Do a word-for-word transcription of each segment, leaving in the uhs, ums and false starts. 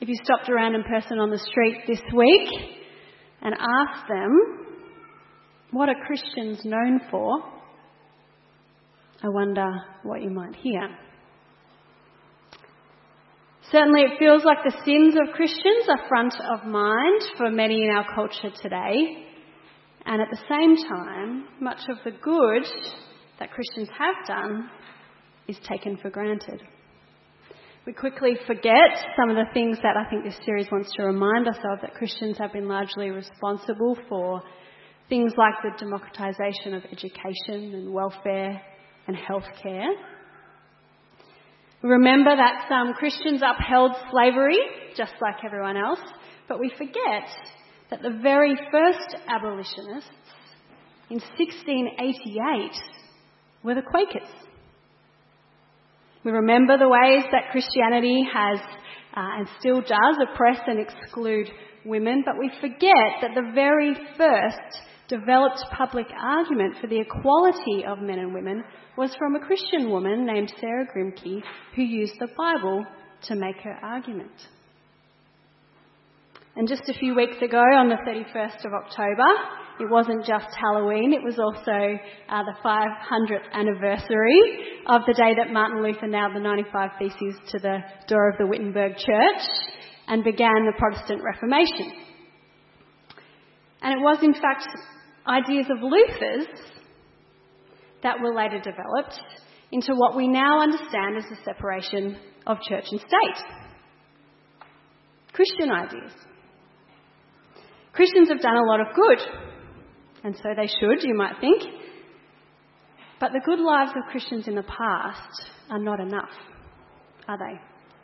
if you stopped a random person on the street this week and asked them, what are Christians known for? I wonder what you might hear. Certainly it feels like the sins of Christians are front of mind for many in our culture today. And at the same time, much of the good that Christians have done is taken for granted. We quickly forget some of the things that I think this series wants to remind us of, that Christians have been largely responsible for, things like the democratisation of education and welfare and healthcare. We remember that some Christians upheld slavery, just like everyone else, but we forget that the very first abolitionists in sixteen eighty-eight were the Quakers. We remember the ways that Christianity has uh, and still does oppress and exclude women, but we forget that the very first developed public argument for the equality of men and women was from a Christian woman named Sarah Grimke, who used the Bible to make her argument. And just a few weeks ago, on the thirty-first of October, it wasn't just Halloween, it was also uh, the five hundredth anniversary of the day that Martin Luther nailed the ninety-five Theses to the door of the Wittenberg Church and began the Protestant Reformation. And it was, in fact, ideas of Luther's that were later developed into what we now understand as the separation of church and state. Christian ideas. Christians have done a lot of good, and so they should, you might think. But the good lives of Christians in the past are not enough, are they?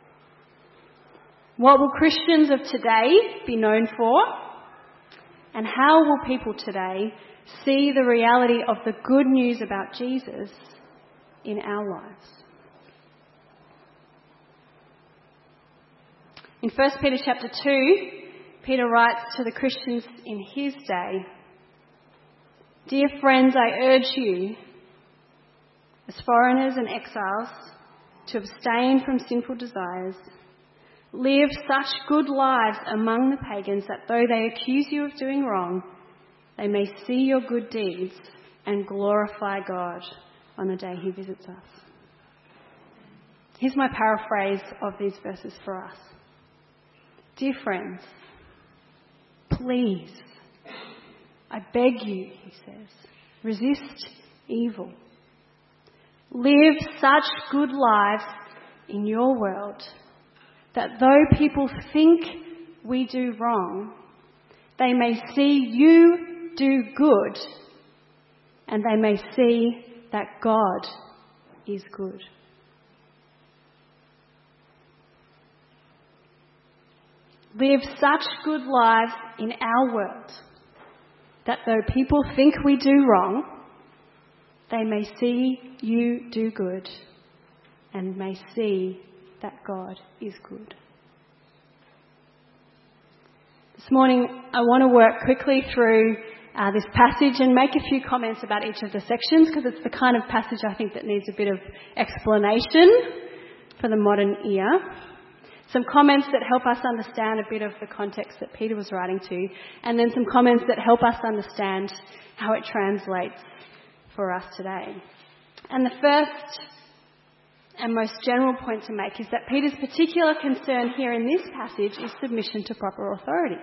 What will Christians of today be known for? And how will people today see the reality of the good news about Jesus in our lives? In First Peter chapter two, Peter writes to the Christians in his day, "Dear friends, I urge you, as foreigners and exiles, to abstain from sinful desires. Live such good lives among the pagans that though they accuse you of doing wrong, they may see your good deeds and glorify God on the day he visits us." Here's my paraphrase of these verses for us. Dear friends, please, I beg you, he says, resist evil. Live such good lives in your world that though people think we do wrong, they may see you do good, and they may see that God is good. Live such good lives in our world that though people think we do wrong, they may see you do good and may see that God is good. This morning, I want to work quickly through uh, this passage and make a few comments about each of the sections, because it's the kind of passage I think that needs a bit of explanation for the modern ear. Some comments that help us understand a bit of the context that Peter was writing to, and then some comments that help us understand how it translates for us today. And the first and most general point to make is that Peter's particular concern here in this passage is submission to proper authorities.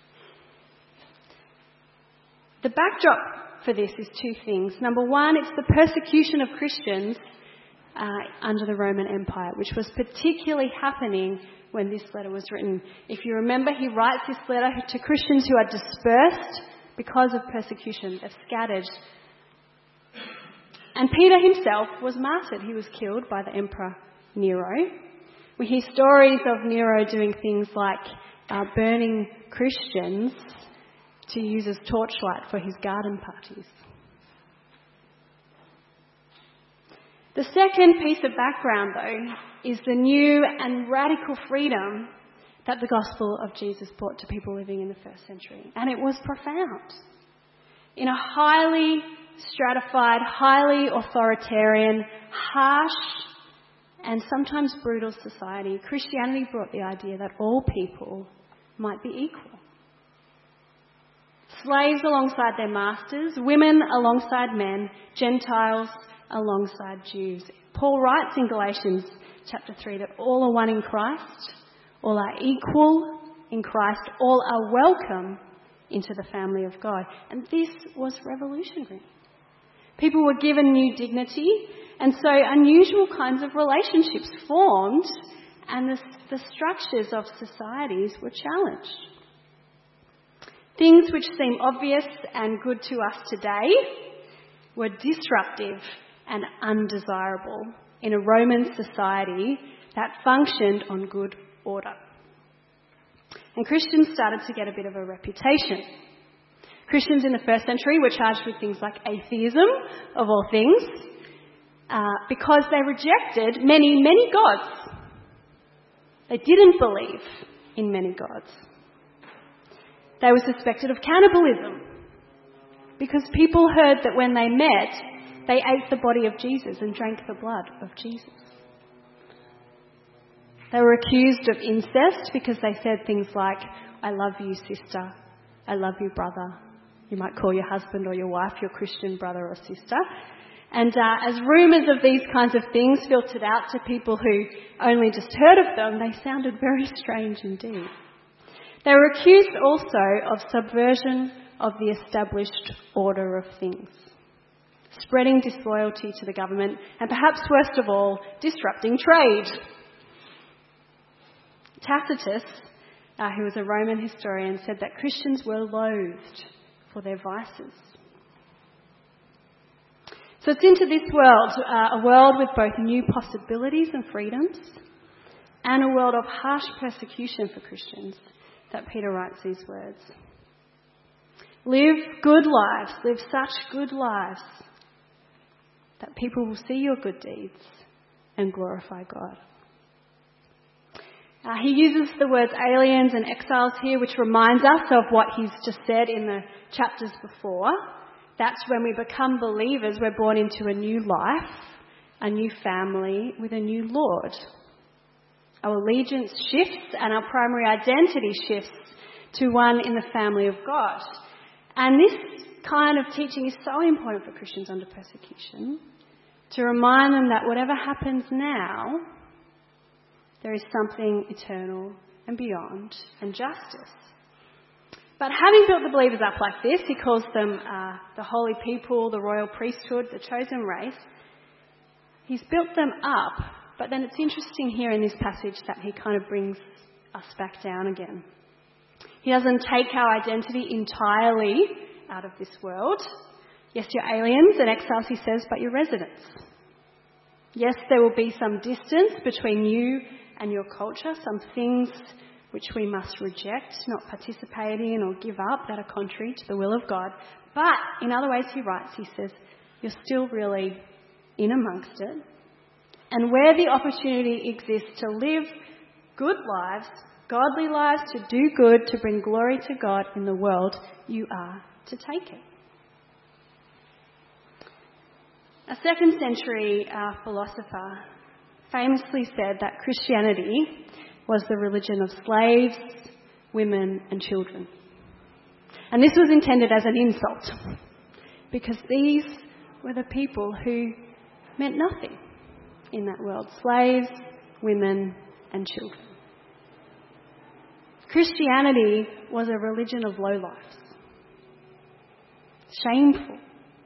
The backdrop for this is two things. Number one, it's the persecution of Christians uh, under the Roman Empire, which was particularly happening when this letter was written. If you remember, he writes this letter to Christians who are dispersed because of persecution. They're scattered. And Peter himself was martyred. He was killed by the Emperor Nero. We hear stories of Nero doing things like uh, burning Christians to use as torchlight for his garden parties. The second piece of background, though, is the new and radical freedom that the gospel of Jesus brought to people living in the first century. And it was profound. In a highly stratified, highly authoritarian, harsh and sometimes brutal society, Christianity brought the idea that all people might be equal. Slaves alongside their masters, women alongside men, Gentiles alongside Jews. Paul writes in Galatians chapter three that all are one in Christ, all are equal in Christ, all are welcome into the family of God. And this was revolutionary. People were given new dignity, and so unusual kinds of relationships formed, and the, the structures of societies were challenged. Things which seem obvious and good to us today were disruptive and undesirable in a Roman society that functioned on good order. And Christians started to get a bit of a reputation. Christians in the first century were charged with things like atheism, of all things, uh, because they rejected many, many gods. They didn't believe in many gods. They were suspected of cannibalism because people heard that when they met, they ate the body of Jesus and drank the blood of Jesus. They were accused of incest because they said things like, I love you, sister. I love you, brother. You might call your husband or your wife your Christian brother or sister. And uh, as rumours of these kinds of things filtered out to people who only just heard of them, they sounded very strange indeed. They were accused also of subversion of the established order of things, spreading disloyalty to the government, and perhaps worst of all, disrupting trade. Tacitus, uh, who was a Roman historian, said that Christians were loathed for their vices. So it's into this world, uh, a world with both new possibilities and freedoms, and a world of harsh persecution for Christians, that Peter writes these words. Live good lives, live such good lives that people will see your good deeds and glorify God. Uh, he uses the words aliens and exiles here, which reminds us of what he's just said in the chapters before. That's when we become believers, we're born into a new life, a new family with a new Lord. Our allegiance shifts and our primary identity shifts to one in the family of God. And this kind of teaching is so important for Christians under persecution, to remind them that whatever happens now, there is something eternal and beyond, and justice. But having built the believers up like this, he calls them uh, the holy people, the royal priesthood, the chosen race. He's built them up, but then it's interesting here in this passage that he kind of brings us back down again. He doesn't take our identity entirely out of this world. Yes, you're aliens and exiles, he says, but you're residents. Yes, there will be some distance between you and your culture, some things which we must reject, not participate in or give up that are contrary to the will of God. But in other ways, he writes, he says, you're still really in amongst it. And where the opportunity exists to live good lives, godly lives, to do good, to bring glory to God in the world, you are to take it. A second century uh, philosopher famously said that Christianity was the religion of slaves, women and children. And this was intended as an insult, because these were the people who meant nothing in that world. Slaves, women and children. Christianity was a religion of lowlifes. Shameful.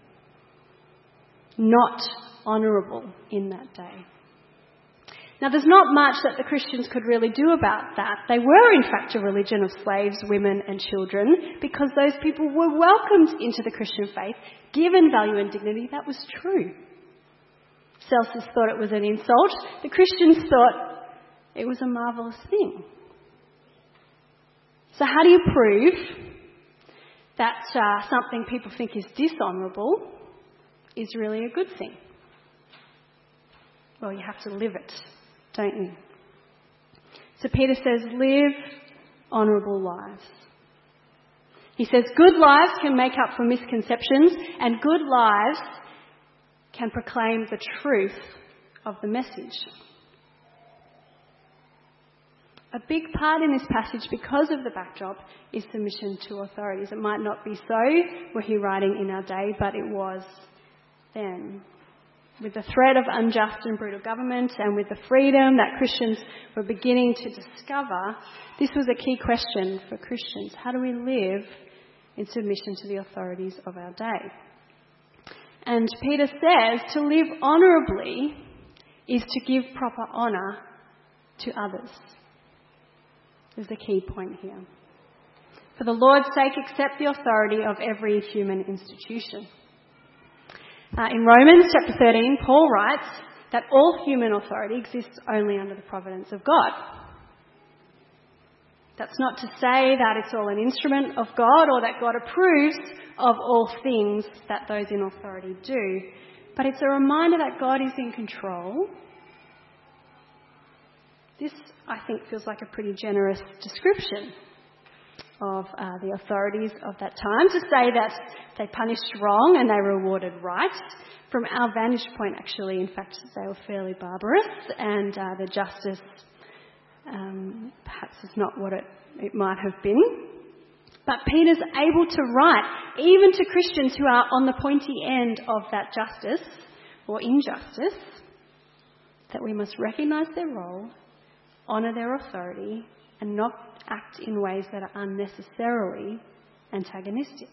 Not honourable in that day. Now, there's not much that the Christians could really do about that. They were, in fact, a religion of slaves, women and children, because those people were welcomed into the Christian faith, given value and dignity. That was true. Celsus thought it was an insult. The Christians thought it was a marvellous thing. So how do you prove that uh, something people think is dishonourable is really a good thing? Well, you have to live it, don't you? So Peter says, live honourable lives. He says, good lives can make up for misconceptions, and good lives can proclaim the truth of the message. a big part in this passage, because of the backdrop, is submission to authorities. It might not be so were he writing in our day, but it was then. With the threat of unjust and brutal government and with the freedom that Christians were beginning to discover, this was a key question for Christians. How do we live in submission to the authorities of our day? And Peter says to live honourably is to give proper honour to others. Is the key point here. For the Lord's sake, accept the authority of every human institution. Uh, in Romans chapter thirteen, Paul writes that all human authority exists only under the providence of God. That's not to say that it's all an instrument of God or that God approves of all things that those in authority do, but it's a reminder that God is in control. This, I think, feels like a pretty generous description of uh, the authorities of that time, to say that they punished wrong and they rewarded right. From our vantage point, actually, in fact, they were fairly barbarous, and uh, the justice um, perhaps is not what it, it might have been. But Peter's able to write, even to Christians who are on the pointy end of that justice or injustice, that we must recognise their role, honour their authority, and not act in ways that are unnecessarily antagonistic.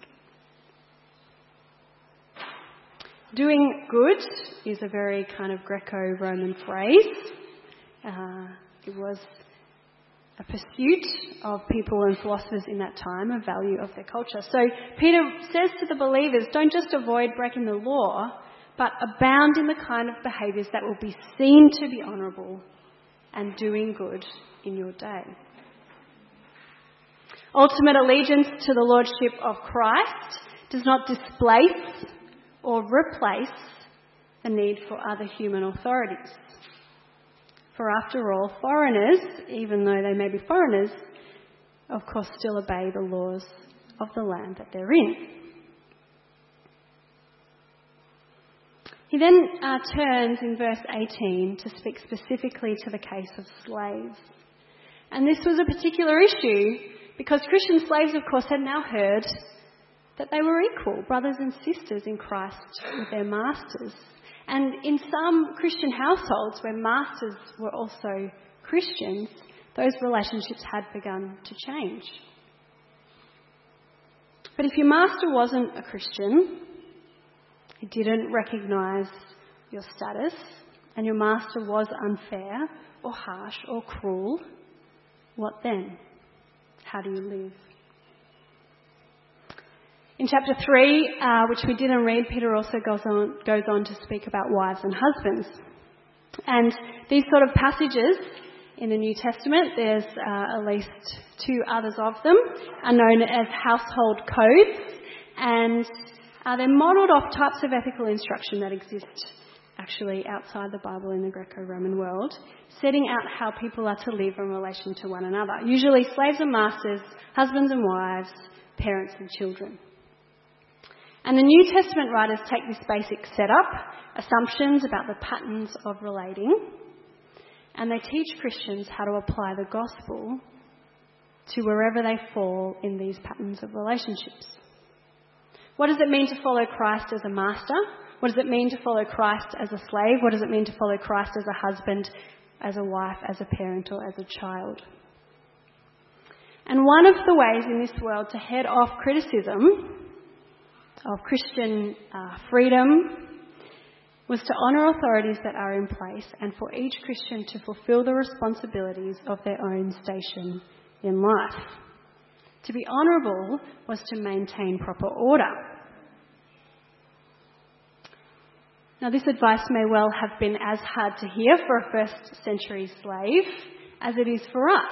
Doing good is a very kind of Greco-Roman phrase. Uh, it was a pursuit of people and philosophers in that time, a value of their culture. So Peter says to the believers, don't just avoid breaking the law, but abound in the kind of behaviours that will be seen to be honourable and doing good in your day. Ultimate allegiance to the lordship of Christ does not displace or replace the need for other human authorities. For after all, foreigners, even though they may be foreigners, of course still obey the laws of the land that they're in. He then uh, turns in verse eighteen to speak specifically to the case of slaves. And this was a particular issue because Christian slaves, of course, had now heard that they were equal, brothers and sisters in Christ with their masters. And in some Christian households where masters were also Christians, those relationships had begun to change. But if your master wasn't a Christian, he didn't recognise your status, and your master was unfair or harsh or cruel, what then? How do you live? In chapter three, uh, which we didn't read, Peter also goes on, goes on to speak about wives and husbands. And these sort of passages in the New Testament, there's uh, at least two others of them, are known as household codes, and uh, they're modelled off types of ethical instruction that exist actually outside the Bible in the Greco-Roman world, setting out how people are to live in relation to one another. Usually slaves and masters, husbands and wives, parents and children. And the New Testament writers take this basic setup, assumptions about the patterns of relating, and they teach Christians how to apply the gospel to wherever they fall in these patterns of relationships. What does it mean to follow Christ as a master? What does it mean to follow Christ as a slave? What does it mean to follow Christ as a husband, as a wife, as a parent, or as a child? And one of the ways in this world to head off criticism of Christian uh, freedom was to honour authorities that are in place and for each Christian to fulfil the responsibilities of their own station in life. To be honourable was to maintain proper order. Now, this advice may well have been as hard to hear for a first century slave as it is for us.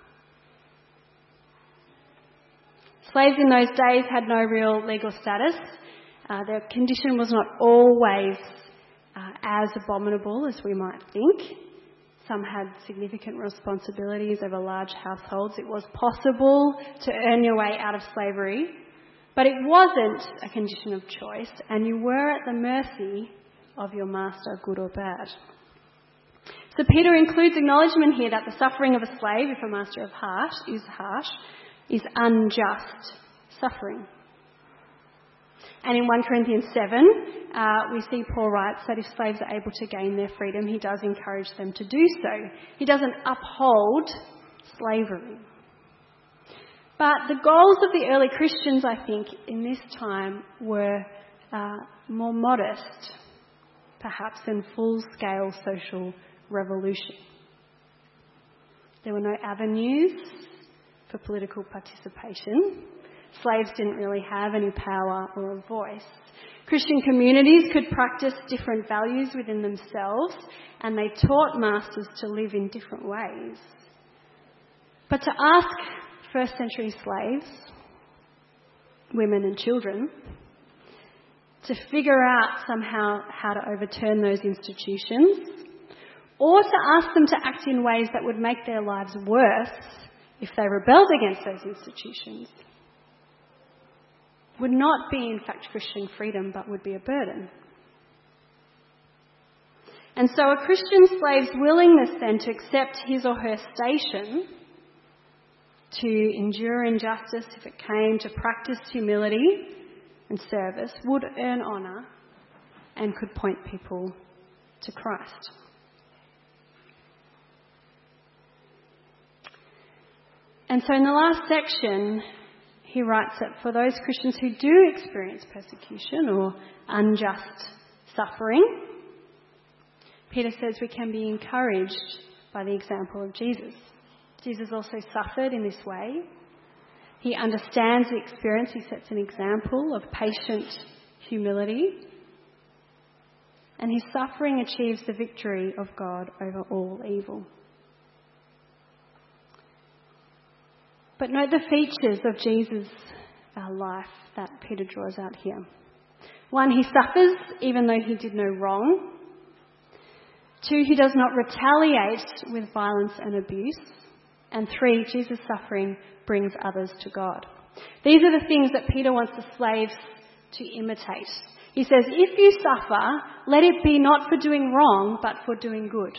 Slaves in those days had no real legal status. Uh, their condition was not always uh, as abominable as we might think. Some had significant responsibilities over large households. It was possible to earn your way out of slavery, but it wasn't a condition of choice, and you were at the mercy of your master, good or bad. So Peter includes acknowledgement here that the suffering of a slave, if a master of harsh, is harsh, is unjust suffering. And in First Corinthians seven, uh, we see Paul writes that if slaves are able to gain their freedom, he does encourage them to do so. He doesn't uphold slavery. But the goals of the early Christians, I think, in this time were uh, more modest, perhaps, than full-scale social revolution. There were no avenues for political participation. Slaves didn't really have any power or a voice. Christian communities could practice different values within themselves, and they taught masters to live in different ways. But to ask first century slaves, women and children, to figure out somehow how to overturn those institutions, or to ask them to act in ways that would make their lives worse if they rebelled against those institutions, would not be in fact Christian freedom, but would be a burden. And so a Christian slave's willingness then to accept his or her station, to endure injustice if it came, to practice humility and service, would earn honour and could point people to Christ. And so in the last section, he writes that for those Christians who do experience persecution or unjust suffering, Peter says we can be encouraged by the example of Jesus. Jesus also suffered in this way. He understands the experience. He sets an example of patient humility. And his suffering achieves the victory of God over all evil. But note the features of Jesus' uh, life that Peter draws out here. One, he suffers even though he did no wrong. Two, he does not retaliate with violence and abuse. And three, Jesus' suffering brings others to God. These are the things that Peter wants the slaves to imitate. He says, if you suffer, let it be not for doing wrong, but for doing good.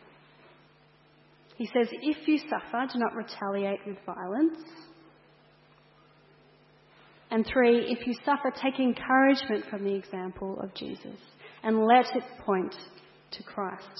He says, if you suffer, do not retaliate with violence. And three, if you suffer, take encouragement from the example of Jesus and let it point to Christ.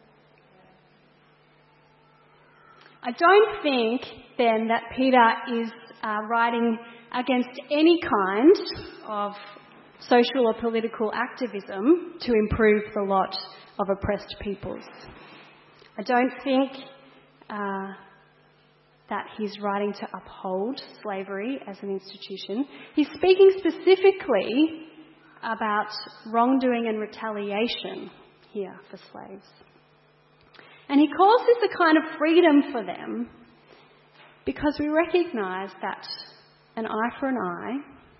I don't think, then, that Peter is uh, writing against any kind of social or political activism to improve the lot of oppressed peoples. I don't think uh, that he's writing to uphold slavery as an institution. He's speaking specifically about wrongdoing and retaliation here for slaves. And he calls this a kind of freedom for them because we recognise that an eye for an eye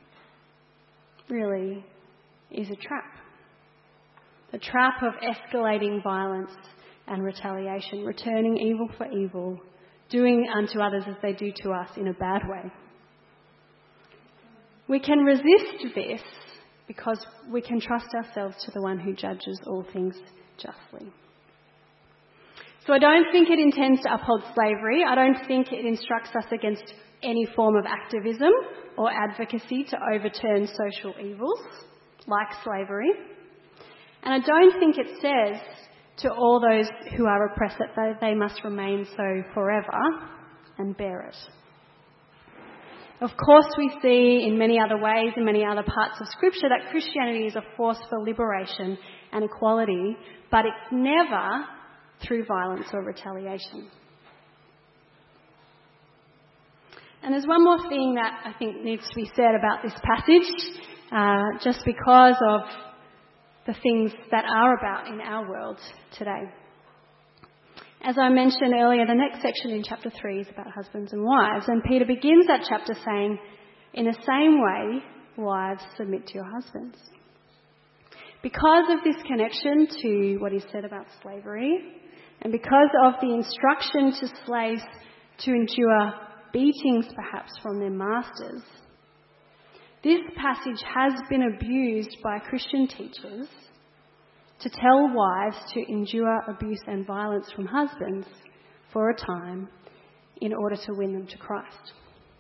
really is a trap. The trap of escalating violence and retaliation, returning evil for evil, doing unto others as they do to us in a bad way. We can resist this because we can trust ourselves to the one who judges all things justly. So I don't think it intends to uphold slavery. I don't think it instructs us against any form of activism or advocacy to overturn social evils like slavery. And I don't think it says to all those who are oppressed that they must remain so forever and bear it. Of course, we see in many other ways, in many other parts of Scripture, that Christianity is a force for liberation and equality, but it's never through violence or retaliation. And there's one more thing that I think needs to be said about this passage, uh, just because of the things that are about in our world today. As I mentioned earlier, the next section in chapter three is about husbands and wives, and Peter begins that chapter saying, in the same way, wives, submit to your husbands. Because of this connection to what he said about slavery, and because of the instruction to slaves to endure beatings perhaps from their masters, this passage has been abused by Christian teachers to tell wives to endure abuse and violence from husbands for a time in order to win them to Christ.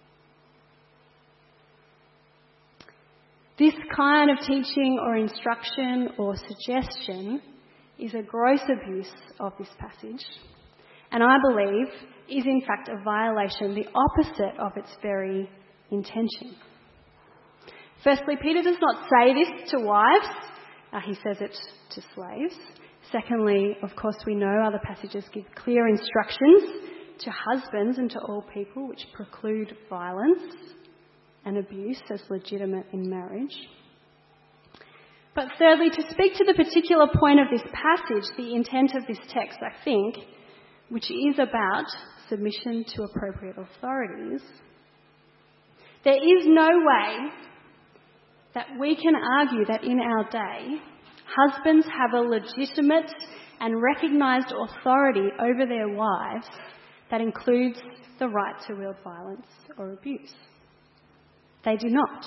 This kind of teaching or instruction or suggestion is a gross abuse of this passage, and I believe is in fact a violation, the opposite of its very intention. Firstly, Peter does not say this to wives, uh, he says it to slaves. Secondly, of course, we know other passages give clear instructions to husbands and to all people which preclude violence and abuse as legitimate in marriage. But thirdly, to speak to the particular point of this passage, the intent of this text, I think, which is about submission to appropriate authorities, there is no way that we can argue that in our day, husbands have a legitimate and recognised authority over their wives that includes the right to wield violence or abuse. They do not.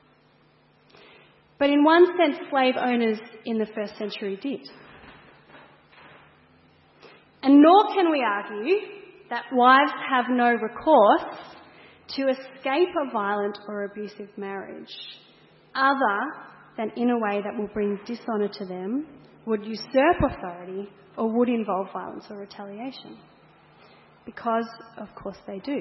But in one sense, slave owners in the first century did. And nor can we argue that wives have no recourse to escape a violent or abusive marriage, other than in a way that will bring dishonour to them, would usurp authority, or would involve violence or retaliation. Because, of course, they do.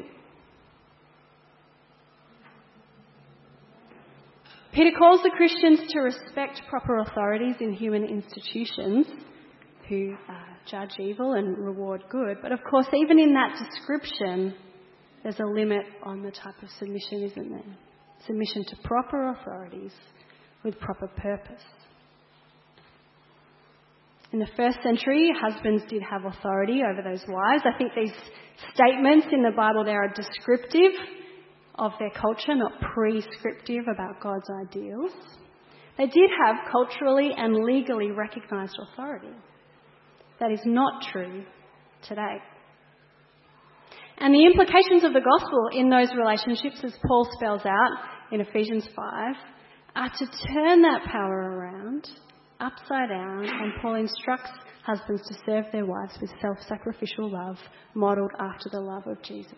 Peter calls the Christians to respect proper authorities in human institutions who uh, judge evil and reward good. But of course, even in that description, there's a limit on the type of submission, isn't there? Submission to proper authorities with proper purpose. In the first century, husbands did have authority over those wives. I think these statements in the Bible there are descriptive of their culture, not prescriptive about God's ideals. They did have culturally and legally recognised authority. That is not true today. And the implications of the gospel in those relationships, as Paul spells out in Ephesians five, are to turn that power around, upside down, and Paul instructs husbands to serve their wives with self-sacrificial love, modelled after the love of Jesus.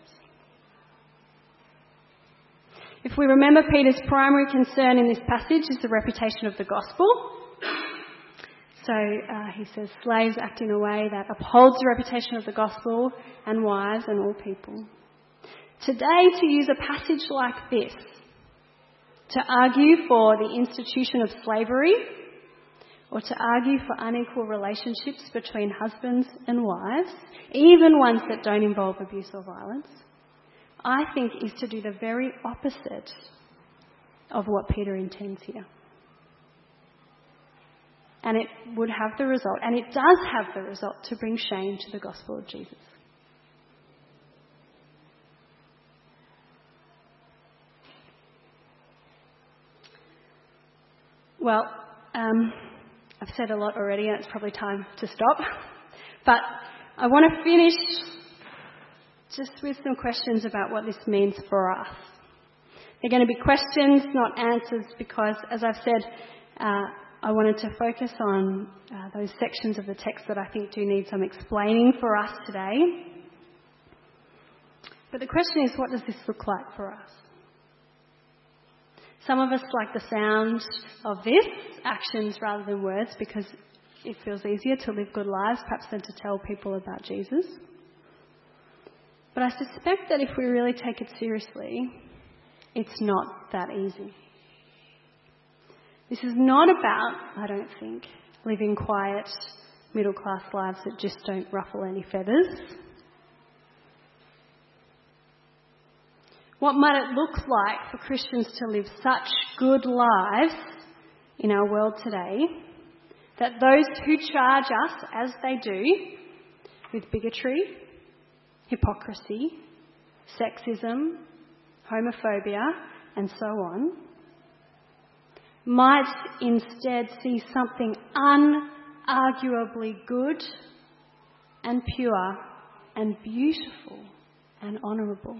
If we remember, Peter's primary concern in this passage is the reputation of the gospel. So uh, he says, slaves act in a way that upholds the reputation of the gospel, and wives and all people. Today, to use a passage like this to argue for the institution of slavery, or to argue for unequal relationships between husbands and wives, even ones that don't involve abuse or violence, I think is to do the very opposite of what Peter intends here. And it would have the result, and it does have the result, to bring shame to the gospel of Jesus. Well, um, I've said a lot already, and it's probably time to stop. But I want to finish just with some questions about what this means for us. They're going to be questions, not answers, because, as I've said, uh, I wanted to focus on uh, those sections of the text that I think do need some explaining for us today. But the question is, what does this look like for us? Some of us like the sound of this, actions rather than words, because it feels easier to live good lives, perhaps, than to tell people about Jesus. But I suspect that if we really take it seriously, it's not that easy. This is not about, I don't think, living quiet, middle-class lives that just don't ruffle any feathers. What might it look like for Christians to live such good lives in our world today that those who charge us, as they do, with bigotry, hypocrisy, sexism, homophobia, and so on, might instead see something unarguably good and pure and beautiful and honourable.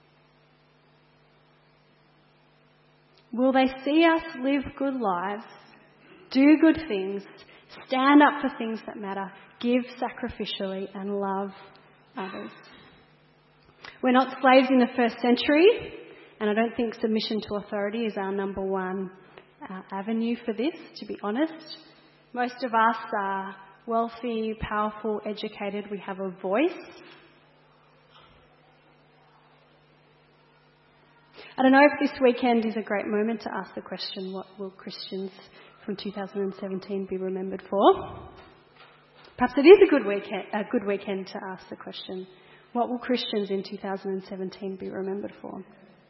Will they see us live good lives do good things, stand up for things that matter, give sacrificially, and love others. We're not slaves in the first century, and I don't think submission to authority is our number one uh, avenue for this, to be honest. Most of us are wealthy, powerful, educated. We have a voice. I don't know if this weekend is a great moment to ask the question, what will Christians from two thousand seventeen be remembered for? Perhaps it is a good weekend, a good weekend to ask the question, what will Christians in two thousand seventeen be remembered for?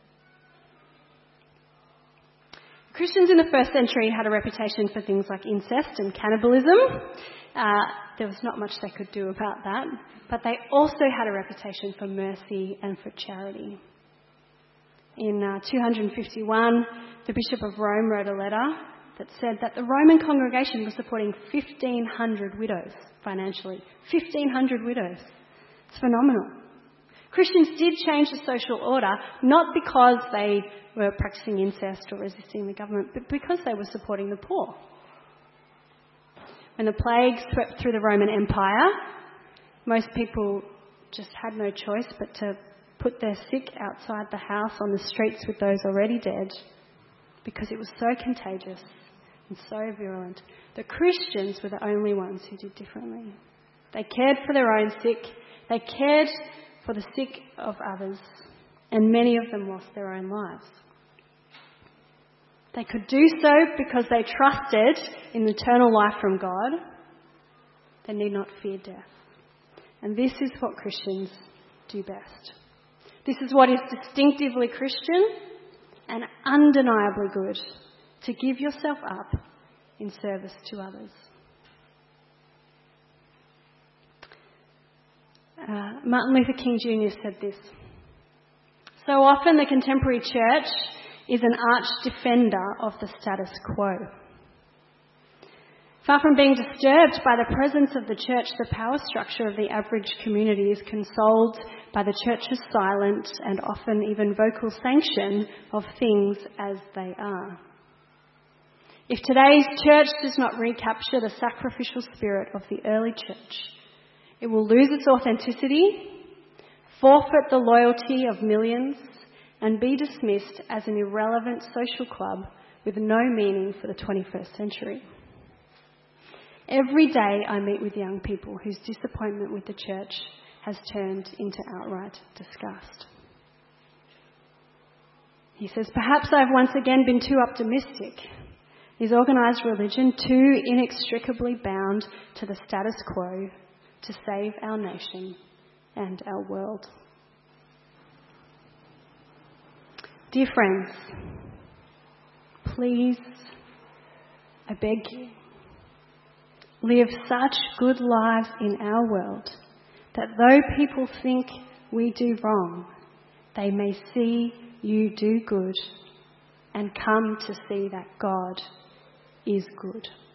Christians in the first century had a reputation for things like incest and cannibalism. Uh, there was not much they could do about that. But they also had a reputation for mercy and for charity. In uh, two hundred fifty-one, the Bishop of Rome wrote a letter that said that the Roman congregation was supporting fifteen hundred widows financially. fifteen hundred widows. It's phenomenal. Christians did change the social order, not because they were practicing incest or resisting the government, but because they were supporting the poor. When the plague swept through the Roman Empire, most people just had no choice but to put their sick outside the house on the streets with those already dead, because it was so contagious and so virulent. The Christians were the only ones who did differently. They cared for their own sick. They cared for the sick of others, and many of them lost their own lives. They could do so because they trusted in eternal life from God. They need not fear death. And this is what Christians do best. This is what is distinctively Christian and undeniably good, to give yourself up in service to others. Uh, Martin Luther King Junior said this: "So often the contemporary church is an arch defender of the status quo. Far from being disturbed by the presence of the church, the power structure of the average community is consoled by the church's silent and often even vocal sanction of things as they are. If today's church does not recapture the sacrificial spirit of the early church, it will lose its authenticity, forfeit the loyalty of millions, and be dismissed as an irrelevant social club with no meaning for the twenty-first century. Every day I meet with young people whose disappointment with the church has turned into outright disgust." He says, "Perhaps I've once again been too optimistic. Is organised religion too inextricably bound to the status quo to save our nation and our world?" Dear friends, please, I beg you, live such good lives in our world that though people think we do wrong, they may see you do good and come to see that God is good.